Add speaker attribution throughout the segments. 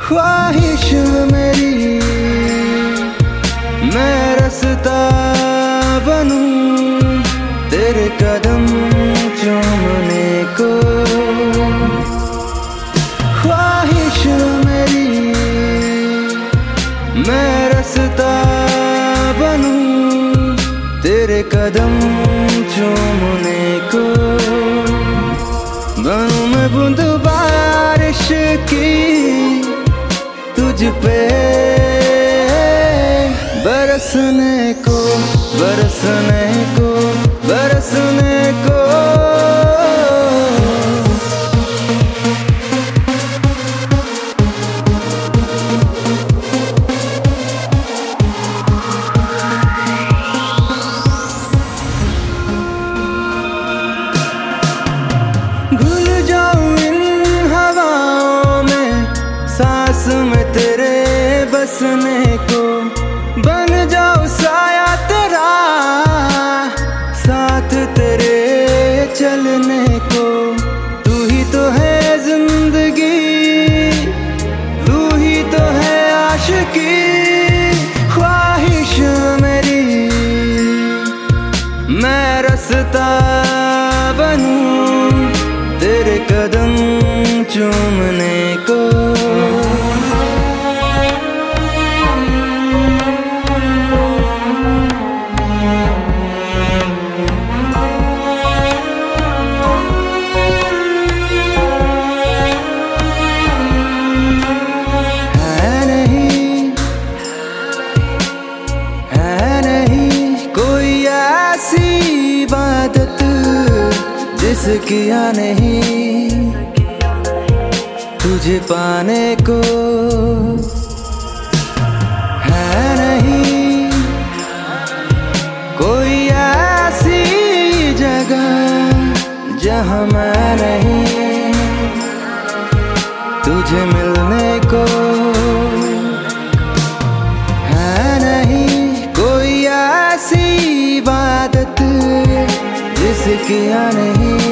Speaker 1: ख्वाहिश मेरी मैं रास्ता बनूं तेरे कदम चूमने को। ख्वाहिश मेरी मैं रास्ता बनूं तेरे कदम चूमने को। बनूं मैं बूंद बारिश की तुझ पे बरसने को, बरसने को, बरसने को। घुल जाऊं इन हवाओं में सांस में तेरे बसने को। बन जाऊं साया तेरा साथ तेरे चलने को। तू ही तो है जिंदगी, तू ही तो है आशिकी। ख्वाहिश मेरी मैं रास्ता बनूं तेरे कदम चूमने को। इबादत जिसकी या नहीं तुझे पाने को है नहीं कोई ऐसी जगह जहां मैं नहीं तुझे मिलने को। है नहीं कोई ऐसी इबादत जिसकी या नहीं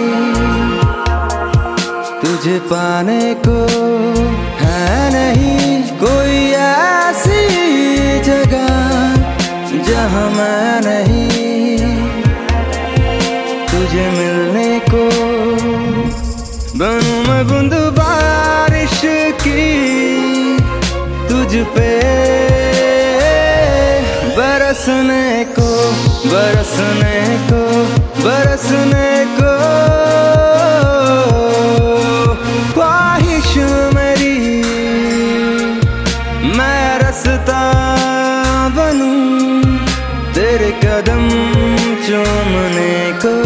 Speaker 1: तुझे पाने को। है नहीं कोई ऐसी जगह जहां मैं नहीं तुझे मिलने को। बनूं मैं बूंद बारिश की तुझ पे बरसने को, बरसने को, बरसने को। ख्वाहिश मेरी मैं रास्ता बनूं तेरे कदम चूमने को।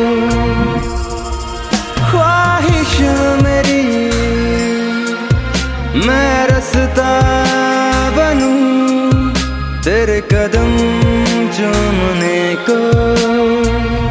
Speaker 1: ख्वाहिश मेरी मैं रास्ता बनूं तेरे कदम चूमने को।